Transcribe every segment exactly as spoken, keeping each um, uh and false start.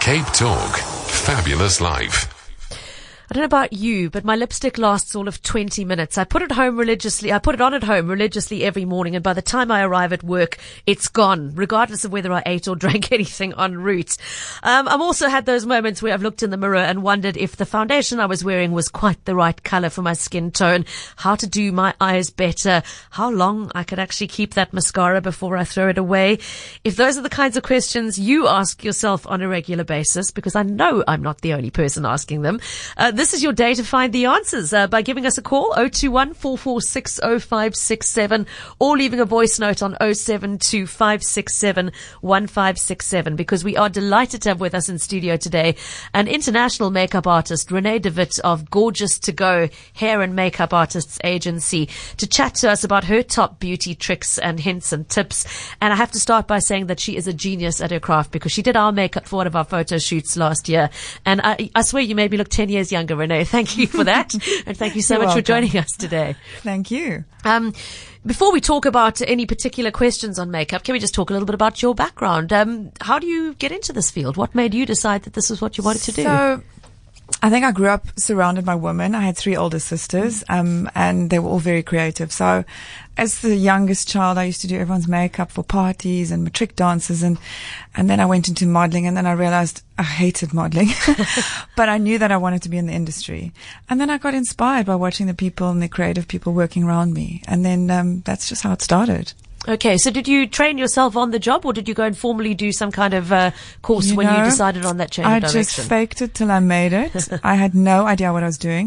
Cape Talk. Fabulous life. I don't know about you, but my lipstick lasts all of twenty minutes. I put it home religiously. I put it on at home religiously every morning, and by the time I arrive at work, it's gone, regardless of whether I ate or drank anything en route. Um, I've also had those moments where I've looked in the mirror and wondered if the foundation I was wearing was quite the right color for my skin tone, how to do my eyes better, how long I could actually keep that mascara before I throw it away. If those are the kinds of questions you ask yourself on a regular basis, because I know I'm not the only person asking them, uh, this is your day to find the answers uh, by giving us a call, oh two one, four four six, oh five six seven, or leaving a voice note on oh seven two, five six seven, one five six seven, because we are delighted to have with us in studio today an international makeup artist, Renee de Wit of Gorgeous to Go Hair and Makeup Artists Agency, to chat to us about her top beauty tricks and hints and tips. And I have to start by saying that she is a genius at her craft, because she did our makeup for one of our photo shoots last year. And I, I swear you made me look ten years younger, Renee. Thank you for that. And thank you so You're much welcome. for joining us today. Thank you. Um, before we talk about any particular questions on makeup, can we just talk a little bit about your background? Um, how do you get into this field? What made you decide that this is what you wanted to do? So, I think I grew up surrounded by women. I had three older sisters, um, and they were all very creative. So, as the youngest child, I used to do everyone's makeup for parties and matric dances, and and then I went into modeling, and then I realized I hated modeling, but I knew that I wanted to be in the industry. And then I got inspired by watching the people and the creative people working around me, and then um, that's just how it started. Okay, so did you train yourself on the job, or did you go and formally do some kind of uh, course You when know, you decided on that change I of direction? just faked it till I made it. I had no idea what I was doing.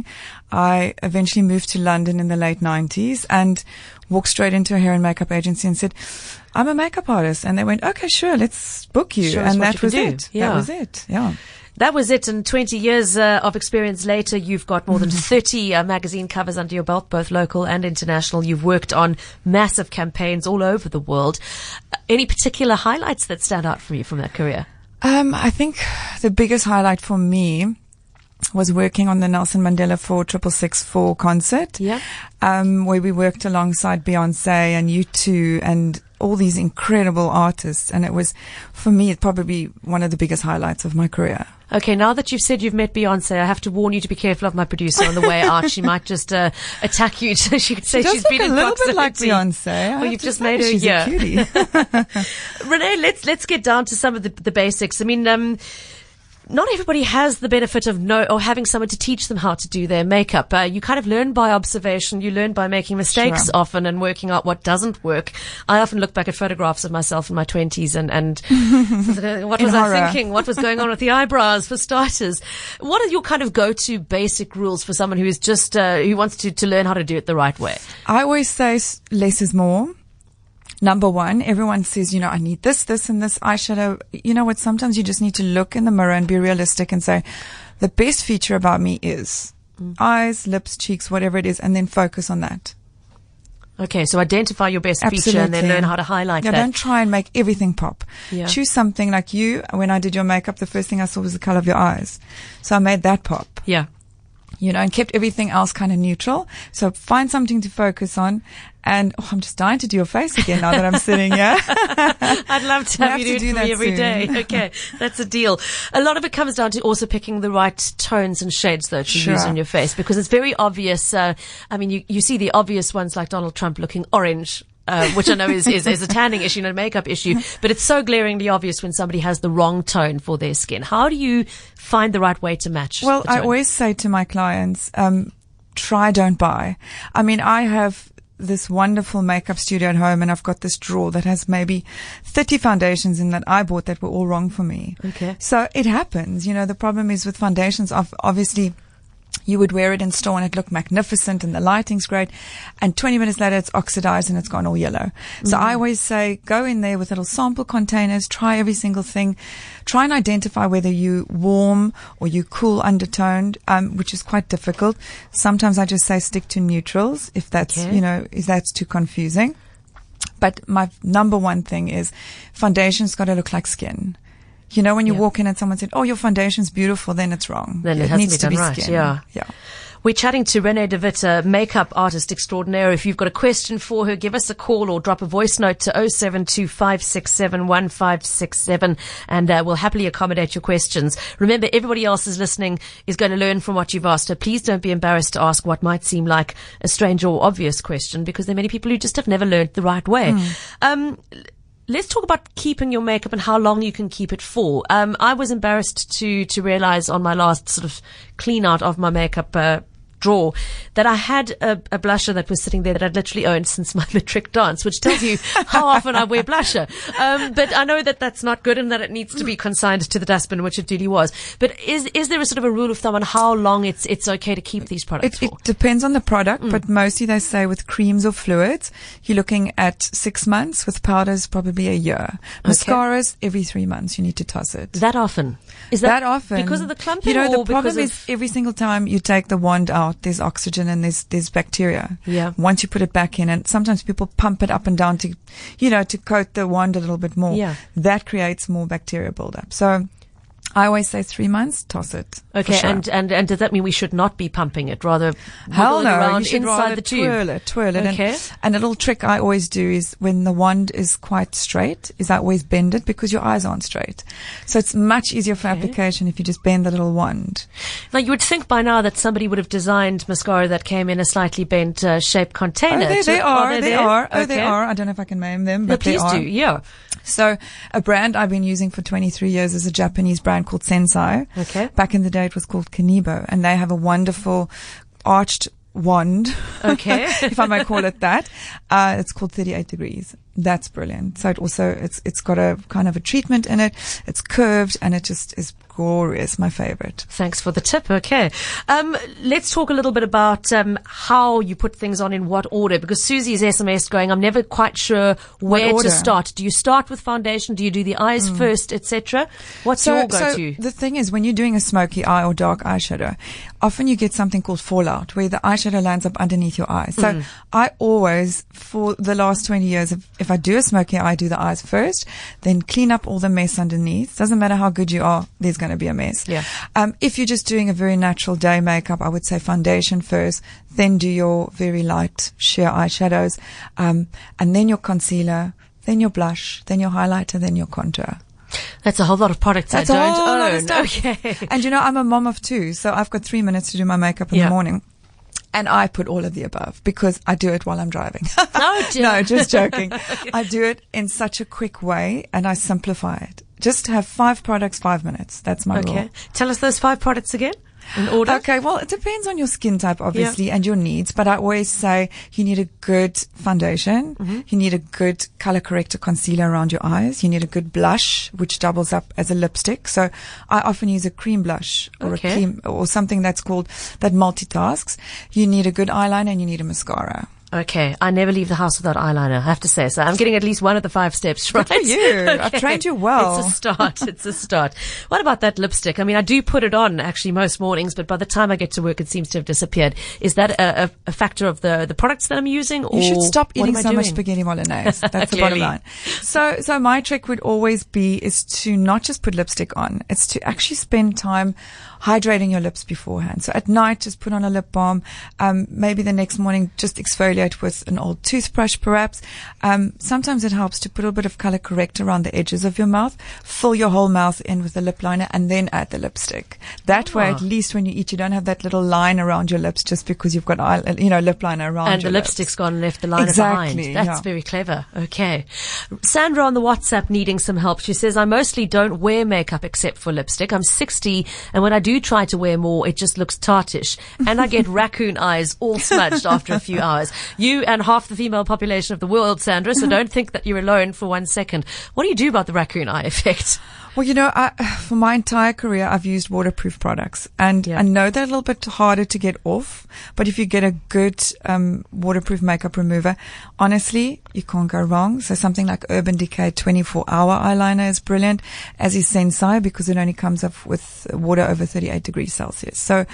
I eventually moved to London in the late nineties and walked straight into a hair and makeup agency and said, I'm a makeup artist. And they went, okay, sure, let's book you. Show us and what that you can was do. it. Yeah. That was it. Yeah. That was it. And twenty years uh, of experience later, you've got more than thirty uh, magazine covers under your belt, both local and international. You've worked on massive campaigns all over the world. Uh, any particular highlights that stand out for you from that career? Um, I think the biggest highlight for me was working on the Nelson Mandela four triple six four concert. Yeah. Um, where we worked alongside Beyonce and U two and all these incredible artists. And it was, for me, probably one of the biggest highlights of my career. Okay, now that you've said you've met Beyonce, I have to warn you to be careful of my producer on the way out. She might just uh, attack you. She could say She does she's look been a in little bit like proximity. Beyonce. I Well, have you've to just say, made her she's yeah. a cutie. Renee, let's let's get down to some of the, the basics. I mean, um, not everybody has the benefit of know or having someone to teach them how to do their makeup. Uh, you kind of learn by observation. You learn by making mistakes Sure. often and working out what doesn't work. I often look back at photographs of myself in my twenties and, and what In was horror. I thinking? What was going on with the eyebrows, for starters? What are your kind of go-to basic rules for someone who is just, uh, who wants to, to learn how to do it the right way? I always say s- less is more. Number one, everyone says, you know, I need this, this, and this eyeshadow. You know what? Sometimes you just need to look in the mirror and be realistic and say, the best feature about me is mm. eyes, lips, cheeks, whatever it is, and then focus on that. Okay, so identify your best Absolutely. feature and then learn how to highlight yeah, that. Don't try and make everything pop. Yeah. Choose something like you. When I did your makeup, the first thing I saw was the color of your eyes. So I made that pop. Yeah. You know, and kept everything else kind of neutral. So find something to focus on. And oh, I'm just dying to do your face again now that I'm sitting here. I'd love to have, have you to do it do for me that every soon. day. Okay, that's a deal. A lot of it comes down to also picking the right tones and shades, though, to Sure. use on your face, because it's very obvious. Uh, I mean, you, you see the obvious ones like Donald Trump looking orange. Uh, which I know is, is, is a tanning issue, not a makeup issue, but it's so glaringly obvious when somebody has the wrong tone for their skin. How do you find the right way to match? Well, the I tone? always say to my clients, um, try, don't buy. I mean, I have this wonderful makeup studio at home, and I've got this drawer that has maybe thirty foundations in that I bought that were all wrong for me. Okay. So it happens. You know, the problem is with foundations, of obviously you would wear it in store and it looked magnificent and the lighting's great, and twenty minutes later it's oxidized and it's gone all yellow. Mm-hmm. So I always say, go in there with little sample containers, try every single thing, try and identify whether you warm or you cool undertoned, um, which is quite difficult. Sometimes I just say stick to neutrals if that's, Okay. you know, if that's too confusing. But my number one thing is foundation's got to look like skin. You know, when you Yeah. walk in and someone said, oh, your foundation's beautiful, then it's wrong. Then it, has needs to be done right. skin. Yeah. Yeah. We're chatting to Renee de Witte, makeup artist extraordinaire. If you've got a question for her, give us a call or drop a voice note to oh seven two five six seven one five six seven, and uh, we'll happily accommodate your questions. Remember, everybody else is listening is going to learn from what you've asked her. Please don't be embarrassed to ask what might seem like a strange or obvious question, because there are many people who just have never learned the right way. Mm. Um, Let's talk about keeping your makeup and how long you can keep it for. Um, I was embarrassed to, to realize on my last sort of clean out of my makeup, uh, drawer that I had a, a blusher that was sitting there that I'd literally owned since my matric dance, which tells you how often I wear blusher. Um, but I know that that's not good and that it needs to be consigned to the dustbin, which it duly was. But is is there a sort of a rule of thumb on how long it's it's okay to keep these products it, for? It depends on the product, Mm. but mostly they say with creams or fluids, you're looking at six months. With powders, probably a year. Okay. Mascaras, every three months you need to toss it. That often? Is that, That often. because of the clumping? You know, or the problem because is of, every single time you take the wand out, there's oxygen and there's there's bacteria. Yeah. Once you put it back in, and sometimes people pump it up and down to, you know, to coat the wand a little bit more. Yeah. That creates more bacteria buildup. So I always say three months, toss it. Okay, for sure. and, and, and does that mean we should not be pumping it? Rather, Hell wiggle it no, around you should inside rather the tube? twirl it, twirl it. Okay. And, and a little trick I always do is when the wand is quite straight, is I always bend it because your eyes aren't straight. So it's much easier for Okay. application if you just bend the little wand. Now, you would think by now that somebody would have designed mascara that came in a slightly bent uh, shaped container. Oh, they, to- they are, they they there? are. Oh, they Okay. are. I don't know if I can name them, No, but they please are. do, yeah. So a brand I've been using for twenty-three years is a Japanese brand called Sensai. Okay. Back in the day it was called Kanibo, and they have a wonderful arched wand. Okay. If I may call it that. Uh, it's called thirty-eight degrees. That's brilliant. So it also, it's, it's got a kind of a treatment in it. It's curved and it just is glorious. My favorite. Thanks for the tip. Okay. Um, let's talk a little bit about um, how you put things on in what order, because Susie's S M S going, I'm never quite sure where order? to start. Do you start with foundation? Do you do the eyes first, et cetera? What's So, your go-to? so the thing is, when you're doing a smoky eye or dark eyeshadow, often you get something called fallout, where the eyeshadow lands up underneath your eye. So I always, for the last twenty years, if, if I do a smoky eye, I do the eyes first, then clean up all the mess underneath. Doesn't matter how good you are, there's going to be a mess. Yeah. Um, if you're just doing a very natural day makeup, I would say foundation first, then do your very light sheer eyeshadows, um, and then your concealer, then your blush, then your highlighter, then your contour. That's a whole lot of products That's I a don't whole own. lot of stuff. Okay. And you know, I'm a mom of two, so I've got three minutes to do my makeup in Yeah. the morning. And I put all of the above because I do it while I'm driving. No, dear. No, just joking. I do it in such a quick way and I simplify it. Just have five products, five minutes. That's my Okay. rule. Tell us those five products again in order. Okay, well, it depends on your skin type, obviously, and your needs. But I always say you need a good foundation. Mm-hmm. You need a good color corrector concealer around your eyes. You need a good blush, which doubles up as a lipstick. So I often use a cream blush or Okay. a cream or something that's called that multitasks. You need a good eyeliner and you need a mascara. Okay, I never leave the house without eyeliner, I have to say. So I'm getting at least one of the five steps right. Good for you. I've trained you well. It's a start. It's a start. What about that lipstick? I mean, I do put it on actually most mornings, but by the time I get to work, it seems to have disappeared. Is that a, a, a factor of the, the products that I'm using? Or You should stop what eating am I so much doing? spaghetti bolognese. That's the bottom Clearly. line. So, so my trick would always be is to not just put lipstick on. It's to actually spend time hydrating your lips beforehand. So at night, just put on a lip balm. Um, maybe the next morning, just exfoliate with an old toothbrush, perhaps. Um, sometimes it helps to put a bit of color corrector around the edges of your mouth. Fill your whole mouth in with the lip liner and then add the lipstick. That way, Ah. at least when you eat, you don't have that little line around your lips just because you've got, eye, you know, lip liner around And the your lipstick's lips. gone and left the liner Exactly, behind. That's yeah. very clever. Okay. Sandra on the WhatsApp needing some help. She says, I mostly don't wear makeup except for lipstick. I'm sixty, and when I do try to wear more, it just looks tartish. And I get raccoon eyes all smudged after a few hours. You and half the female population of the world, Sandra, so don't think that you're alone for one second. What do you do about the raccoon eye effect? Well, you know, I, for my entire career, I've used waterproof products, and Yeah. I know they're a little bit harder to get off. But if you get a good um, waterproof makeup remover, honestly, you can't go wrong. So something like Urban Decay twenty-four hour eyeliner is brilliant, as is Sensai, because it only comes up with water over thirty-eight degrees Celsius. So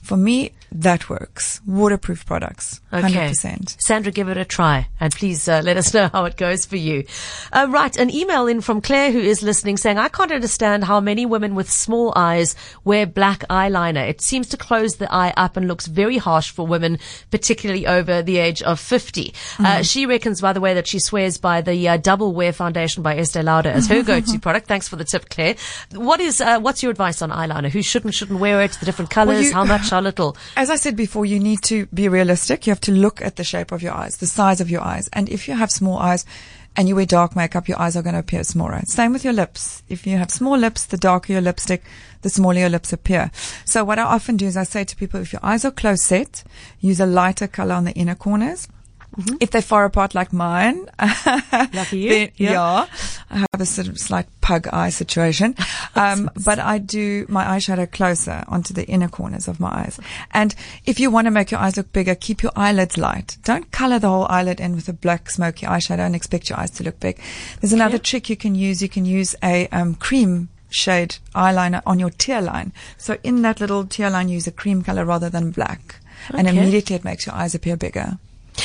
For me, that works. Waterproof products, one hundred Okay. percent. Sandra, give it a try, and please uh, let us know how it goes for you. Uh, right, an email in from Claire, who is listening, saying, I can't understand how many women with small eyes wear black eyeliner. It seems to close the eye up and looks very harsh for women, particularly over the age of fifty. Mm-hmm. Uh, she reckons, by the way, that she swears by the uh, Double Wear Foundation by Estee Lauder as her go-to product. Thanks for the tip, Claire. What is, uh, what's your advice on eyeliner? Who should and shouldn't wear it? The different colors? Well, you- how much? How little? As I said before, you need to be realistic. You have to look at the shape of your eyes, the size of your eyes. And if you have small eyes and you wear dark makeup, your eyes are going to appear smaller. Same with your lips. If you have small lips, the darker your lipstick, the smaller your lips appear. So what I often do is I say to people, if your eyes are close set, use a lighter color on the inner corners. Mm-hmm. If they're far apart like mine, Lucky you. then, Yeah. yeah, I have a sort of slight pug eye situation. Um, but I do my eyeshadow closer onto the inner corners of my eyes. And if you want to make your eyes look bigger, keep your eyelids light. Don't color the whole eyelid in with a black smoky eyeshadow and expect your eyes to look big. There's another Okay. trick you can use. You can use a um, cream shade eyeliner on your tear line. So in that little tear line, use a cream color rather than black. And Okay. immediately it makes your eyes appear bigger.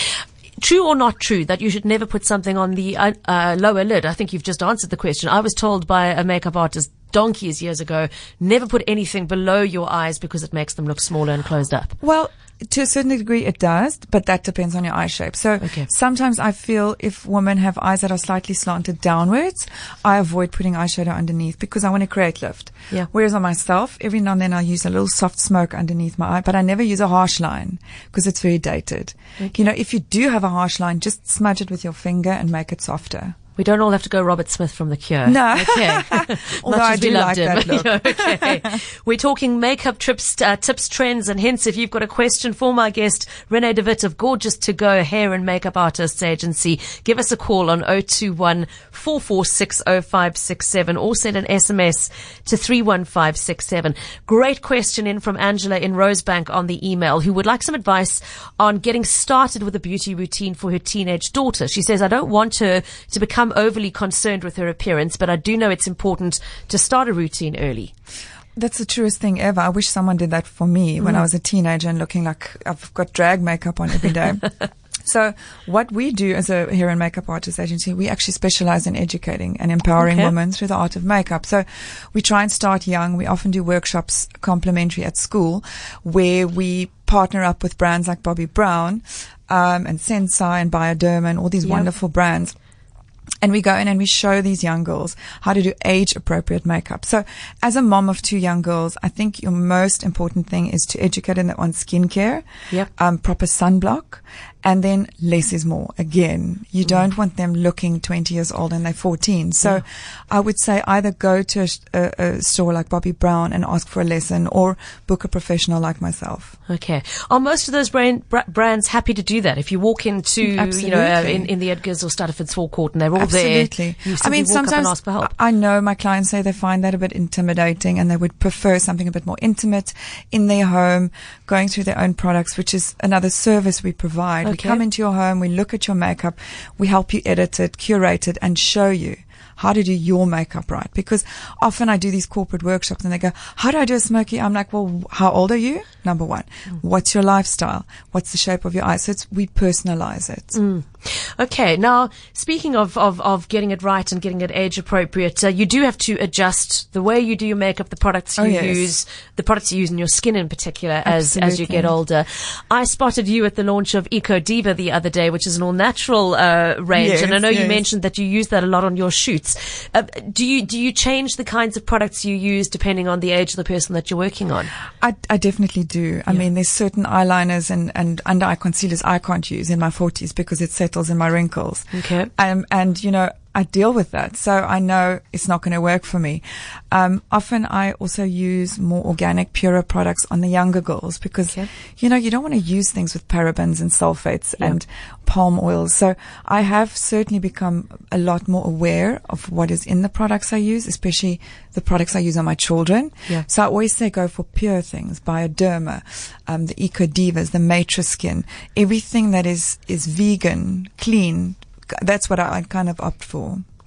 True or not true that you should never put something on the uh, uh, lower lid? I think you've just answered the question. I was told by a makeup artist donkeys years ago, never put anything below your eyes because it makes them look smaller and closed up. Well, to a certain degree it does, but that depends on your eye shape. So Okay. sometimes I feel if women have eyes that are slightly slanted downwards, I avoid putting eyeshadow underneath because I want to create lift. Yeah. Whereas on myself, every now and then I'll use a little soft smoke underneath my eye, but I never use a harsh line because it's very dated. You know, if you do have a harsh line, just smudge it with your finger and make it softer. We don't all have to go Robert Smith from The Cure. No. Okay. Although Much I as we do loved like him. that look. Okay. We're talking makeup trips, uh, tips, trends, and hints. If you've got a question for my guest, Renee de Wit of Gorgeous To Go Hair and Makeup Artists Agency, give us a call on zero two one, four four six zero five six seven or send an S M S to three one five six seven. Great question in from Angela in Rosebank on the email, who would like some advice on getting started with a beauty routine for her teenage daughter. She says, I don't want her to become overly concerned with her appearance, but I do know it's important to start a routine early. That's the truest thing ever. I wish someone did that for me when I was a teenager and looking like I've got drag makeup on every day. So what we do as a hair and makeup artist agency, we actually specialize in educating and empowering Okay. women through the art of makeup. So we try and start young. We often do workshops complimentary at school where we partner up with brands like Bobbi Brown um, and Sensai and Bioderma and all these Yep. wonderful brands. And we go in and we show these young girls how to do age appropriate makeup. So as a mom of two young girls, I think your most important thing is to educate them on skincare, Yep. um, proper sunblock, and then less is more. Again, you don't want them looking twenty years old and they're fourteen. So Yeah. I would say either go to a, a, a store like Bobbi Brown and ask for a lesson or book a professional like myself. Okay. Are most of those brand, bra- brands happy to do that? If you walk into, you know, uh, Absolutely. in, in the Edgars or Stutterford's forecourt and they're all Absolutely. there, you I simply mean, walk up and sometimes ask for help. I know my clients say they find that a bit intimidating and they would prefer something a bit more intimate in their home, going through their own products, which is another service we provide. We Okay. come into your home, we look at your makeup, we help you edit it, curate it, and show you how to do your makeup right. Because often I do these corporate workshops and they go, how do I do a smoky? I'm like, well, how old are you? Number one. What's your lifestyle? What's the shape of your eyes? So it's, we personalize it. Mm. Okay. Now, speaking of, of, of getting it right and getting it age appropriate, uh, you do have to adjust the way you do your makeup, the products you Oh, yes. use, the products you use in your skin in particular as, as you get Absolutely. older. I spotted you at the launch of Eco Diva the other day, which is an all natural, uh, range. Yes, and I know you yes. mentioned that you use that a lot on your shoots. Uh, do you, do you change the kinds of products you use depending on the age of the person that you're working on? I, I definitely do. I Yeah. mean, there's certain eyeliners and, and under eye concealers I can't use in my forties because it settles in my wrinkles. Okay. Um, and, you know, I deal with that. So I know it's not going to work for me. Um, often I also use more organic, purer products on the younger girls because, Okay. you know, you don't want to use things with parabens and sulfates Yeah. and palm oils. So I have certainly become a lot more aware of what is in the products I use, especially the products I use on my children. Yeah. So I always say go for pure things, Bioderma, um, the Eco Divas, the Matrix Skin, everything that is, is vegan, clean. That's what I, I kind of opt for.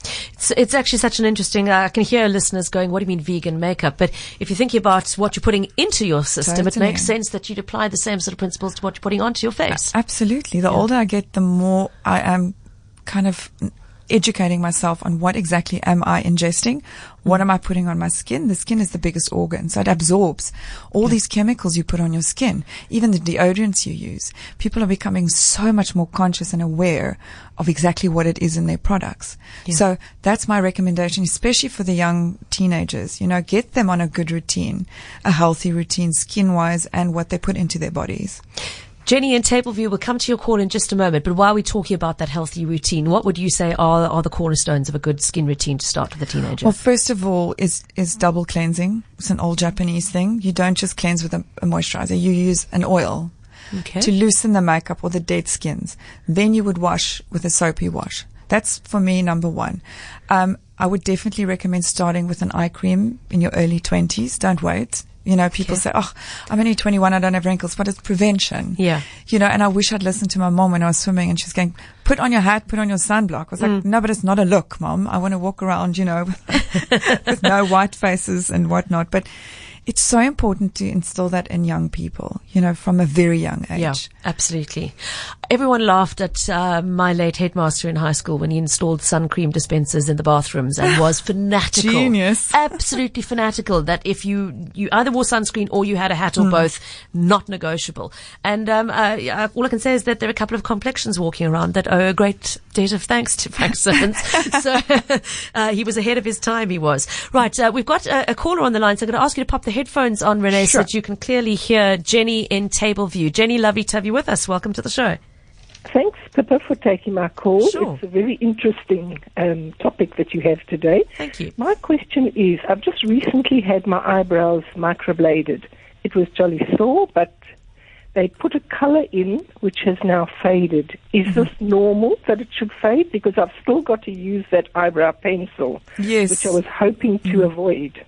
It's, it's actually such an interesting, uh, I can hear listeners going, what do you mean vegan makeup? But if you're thinking about what you're putting into your system, Totally. it makes sense that you'd apply the same sort of principles to what you're putting onto your face. Absolutely. The older I get, the more I am kind of educating myself on what exactly am I ingesting, what am I putting on my skin. The skin is the biggest organ, so it absorbs all these chemicals you put on your skin, even the deodorants you use. People are becoming so much more conscious and aware of exactly what it is in their products. Yeah. So that's my recommendation, especially for the young teenagers. You know, get them on a good routine, a healthy routine, skin-wise, and what they put into their bodies. Jenny in Tableview, we'll come to your call in just a moment, but while we're talking about that healthy routine, what would you say are, are the cornerstones of a good skin routine to start with a teenager? Well, first of all is, is double cleansing. It's an old Japanese thing. You don't just cleanse with a, a moisturizer. You use an oil Okay. to loosen the makeup or the dead skins. Then you would wash with a soapy wash. That's, for me, number one. Um, I would definitely recommend starting with an eye cream in your early twenties. Don't wait. You know, people Okay. say, oh, I'm only twenty-one, I don't have wrinkles, but it's prevention. Yeah. You know, and I wish I'd listened to my mom when I was swimming, and she's going, put on your hat, put on your sunblock. I was like, Mm. no, but it's not a look, Mom. I want to walk around, you know, with no white faces and whatnot. But it's so important to instill that in young people, you know, from a very young age. Yeah, absolutely. Everyone laughed at uh, my late headmaster in high school when he installed sun cream dispensers in the bathrooms and was fanatical. Genius. Absolutely fanatical that if you, you either wore sunscreen or you had a hat or Mm. both, not negotiable. And um, uh, yeah, all I can say is that there are a couple of complexions walking around that owe a great debt of thanks to Frank Simmons. So uh, he was ahead of his time, he was. Right, uh, we've got a, a caller on the line, so I'm going to ask you to pop the headphones on, Renee, so Sure. that you can clearly hear Jenny in Tableview. Jenny, lovely to have you with us. Welcome to the show. Thanks, Pippa, for taking my call. Sure. It's a very interesting um, topic that you have today. Thank you. My question is, I've just recently had my eyebrows microbladed. It was jolly sore, but they put a colour in which has now faded. Is Mm-hmm. this normal that it should fade? Because I've still got to use that eyebrow pencil, Yes. which I was hoping to avoid.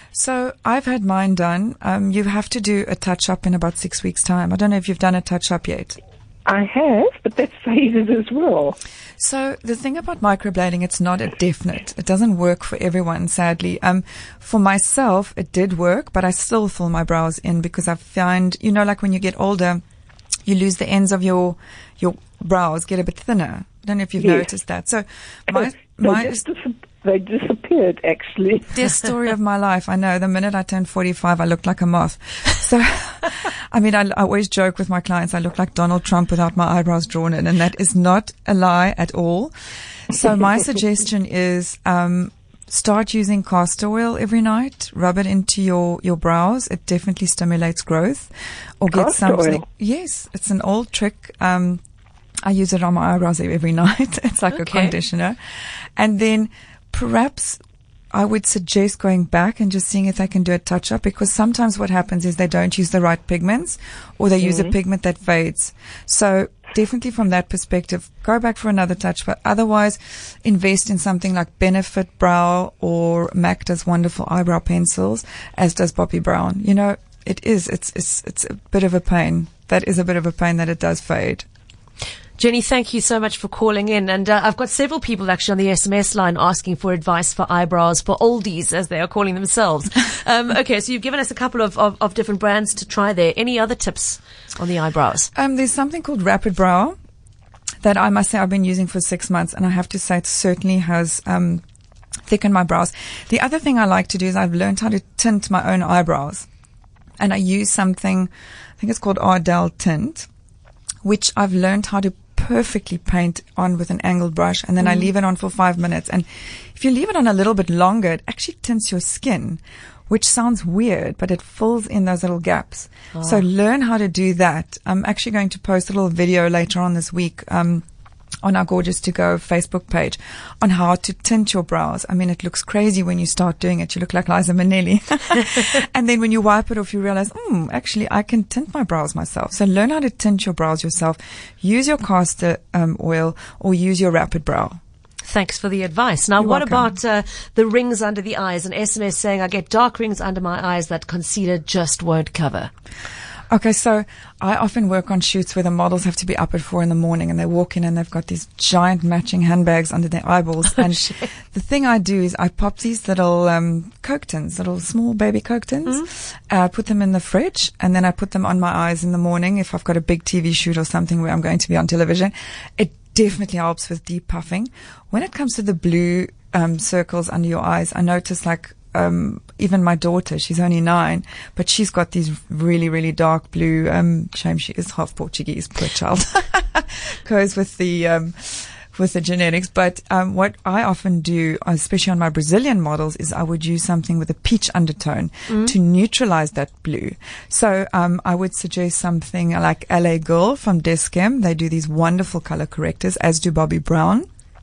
So I've had mine done. Um, you have to do a touch-up in about six weeks' time. I don't know if you've done a touch-up yet. I have, but that's faded as well. So the thing about microblading, it's not a definite. It doesn't work for everyone, sadly. Um, for myself, it did work, but I still fill my brows in because I find, you know, like when you get older, you lose the ends of your your brows get a bit thinner. I don't know if you've Yes. noticed that. So my they, my just dis- they disappeared, actually. the story of my life. I know. The minute I turned forty-five, I looked like a moth. So, I mean, I, I always joke with my clients, I look like Donald Trump without my eyebrows drawn in, and that is not a lie at all. So my suggestion is, um, start using castor oil every night. Rub it into your, your brows. It definitely stimulates growth. Or get Castor something. oil? Yes, it's an old trick. Um, I use it on my eyebrows every night. It's like a Okay. conditioner. And then perhaps I would suggest going back and just seeing if they can do a touch up, because sometimes what happens is they don't use the right pigments, or they use a pigment that fades. So definitely from that perspective, go back for another touch, but otherwise invest in something like Benefit Brow, or MAC does wonderful eyebrow pencils, as does Bobbi Brown. You know, it is, it's, it's, it's a bit of a pain. That is a bit of a pain that it does fade. Jenny, thank you so much for calling in. And uh, I've got several people actually on the S M S line asking for advice for eyebrows, for oldies, as they are calling themselves. Um, okay, so you've given us a couple of, of, of different brands to try there. Any other tips on the eyebrows? Um, there's something called Rapid Brow that I must say I've been using for six months, and I have to say it certainly has um, thickened my brows. The other thing I like to do is I've learned how to tint my own eyebrows, and I use something, I think it's called Ardell Tint, which I've learned how to perfectly paint on with an angled brush, and then I leave it on for five minutes. And if you leave it on a little bit longer, it actually tints your skin, which sounds weird, but it fills in those little gaps. So learn how to do that. I'm actually going to post a little video later on this week um, on our Gorgeous To Go Facebook page on how to tint your brows. I mean, it looks crazy when you start doing it. You look like Liza Minnelli. And then when you wipe it off, you realize, hmm, actually, I can tint my brows myself. So learn how to tint your brows yourself. Use your castor um, oil, or use your Rapid Brow. Thanks for the advice. Now, You're what welcome. about uh, the rings under the eyes? An S M S saying, I get dark rings under my eyes that concealer just won't cover. Okay, so I often work on shoots where the models have to be up at four in the morning and they walk in and they've got these giant matching handbags under their eyeballs. Oh, and shit. the thing I do is I pop these little um, Coke tins, little small baby Coke tins, mm-hmm. uh, put them in the fridge, and then I put them on my eyes in the morning if I've got a big T V shoot or something where I'm going to be on television. It definitely helps with deep puffing. When it comes to the blue um, circles under your eyes, I notice like um, even my daughter, she's only nine, but she's got these really, really dark blue, um, shame she is half Portuguese, poor child, goes with the, um, with the genetics. But, um, what I often do, especially on my Brazilian models, is I would use something with a peach undertone mm. to neutralize that blue. So, um, I would suggest something like L A Girl from Descam. They do these wonderful color correctors, as do Bobbi Brown.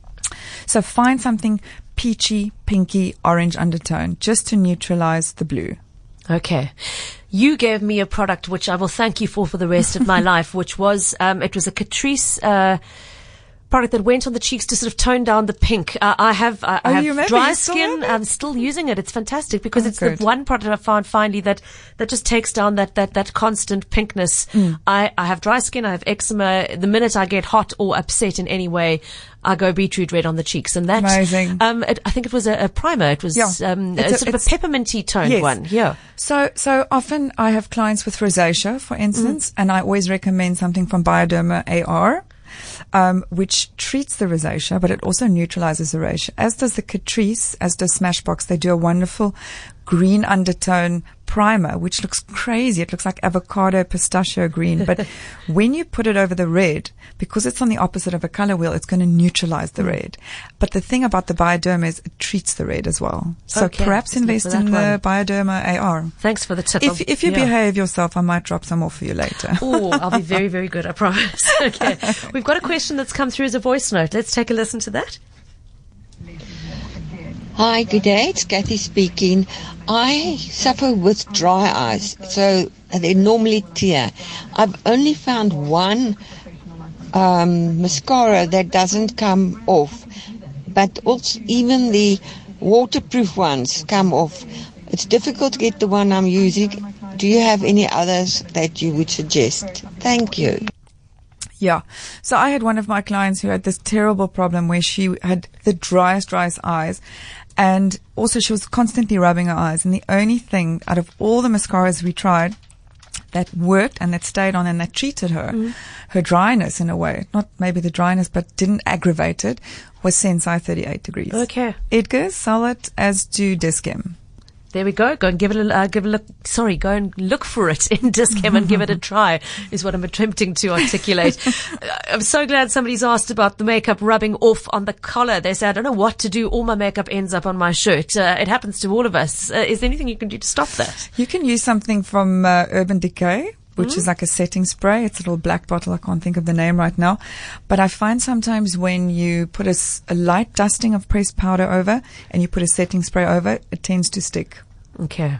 So find something peachy, pinky, orange undertone just to neutralize the blue. Okay. You gave me a product which I will thank you for for the rest of my life, which was, um, it was a Catrice, uh, product that went on the cheeks to sort of tone down the pink. Uh, I have, I, I oh, have you remember? dry You still skin. have it? I'm still using it. It's fantastic because Oh, it's good. the one product I found finally that, that just takes down that, that, that constant pinkness. Mm. I, I have dry skin. I have eczema. The minute I get hot or upset in any way, I go beetroot red on the cheeks, and that, Amazing. um, it, I think it was a, a primer. It was, Yeah. um, It's a, a- sort of a it's- pepperminty toned Yes. one. Yeah. So, so often I have clients with rosacea, for instance, and I always recommend something from Bioderma A R. Um, which treats the rosacea, but it also neutralizes the rosacea. As does the Catrice, as does Smashbox. They do a wonderful green undertone primer, which looks crazy. It looks like avocado pistachio green. But when you put it over the red, because it's on the opposite of a color wheel, it's going to neutralize the red. But the thing about the Bioderma is it treats the red as well. So Okay, perhaps let's look invest for that in one. the Bioderma A R. Thanks for the tip. If, I'll- if you yeah. behave yourself, I might drop some more for you later. Oh, I'll be very, very good, I promise. Okay. We've got a question that's come through as a voice note. Let's take a listen to that. Hi, good day. It's Kathy speaking. I suffer with dry eyes, so they normally tear. I've only found one um, mascara that doesn't come off, but also even the waterproof ones come off. It's difficult to get the one I'm using. Do you have any others that you would suggest? Thank you. Yeah. So I had one of my clients who had this terrible problem where she had the driest, driest eyes. And also she was constantly rubbing her eyes. And the only thing out of all the mascaras we tried that worked and that stayed on and that treated her, mm. her dryness in a way, not maybe the dryness, but didn't aggravate it, was Sensai thirty-eight degrees. Okay. Edgar, sell it, as do Descam. There we go. Go and give it a, uh, give it a look. Sorry, go and look for it in Descam and give it a try is what I'm attempting to articulate. Uh, I'm so glad somebody's asked about the makeup rubbing off on the collar. They say, I don't know what to do. All my makeup ends up on my shirt. Uh, it happens to all of us. Uh, is there anything you can do to stop that? You can use something from uh, Urban Decay, which mm. is like a setting spray. It's a little black bottle. I can't think of the name right now. But I find sometimes when you put a, s- a light dusting of pressed powder over and you put a setting spray over, it tends to stick. Okay.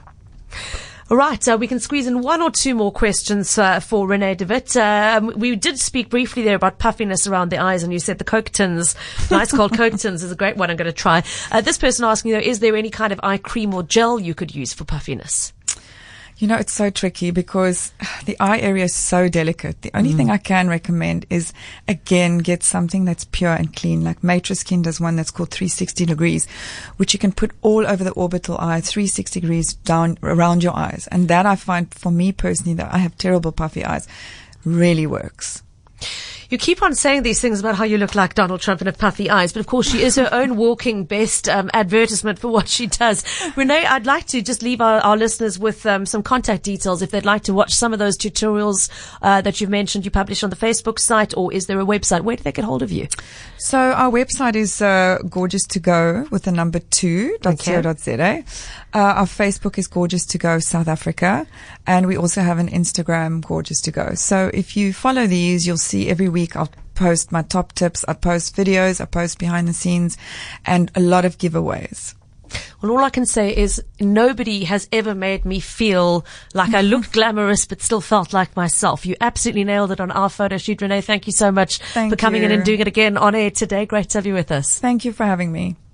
All right, uh, we can squeeze in one or two more questions uh, for Renee de Wit. Um, we did speak briefly there about puffiness around the eyes, and you said the Coke tins, nice cold Coke tins, is a great one I'm going to try. Uh, this person asking, though, is there any kind of eye cream or gel you could use for puffiness? You know, it's so tricky because the eye area is so delicate. The only mm. thing I can recommend is, again, get something that's pure and clean. Like Matraskin does one that's called three sixty degrees, which you can put all over the orbital eye, three sixty degrees down around your eyes. And that I find, for me personally, that I have terrible puffy eyes, really works. You keep on saying these things about how you look like Donald Trump and have puffy eyes, but of course she is her own walking best um, advertisement for what she does. Renee, I'd like to just leave our, our listeners with um, some contact details if they'd like to watch some of those tutorials uh, that you've mentioned you publish on the Facebook site, or is there a website? Where do they get hold of you? So our website is uh, Gorgeous to Go with the number two dot co dot za. Uh, our Facebook is Gorgeous to Go South Africa, and we also have an Instagram, Gorgeous to Go. So if you follow these, you'll see every week I'll post my top tips, I post videos, I post behind the scenes, and a lot of giveaways. Well, all I can say is nobody has ever made me feel like I looked glamorous but still felt like myself. You absolutely nailed it on our photo shoot, Renee. Thank you so much Thank for coming you. in and doing it again on air today. Great to have you with us. Thank you for having me.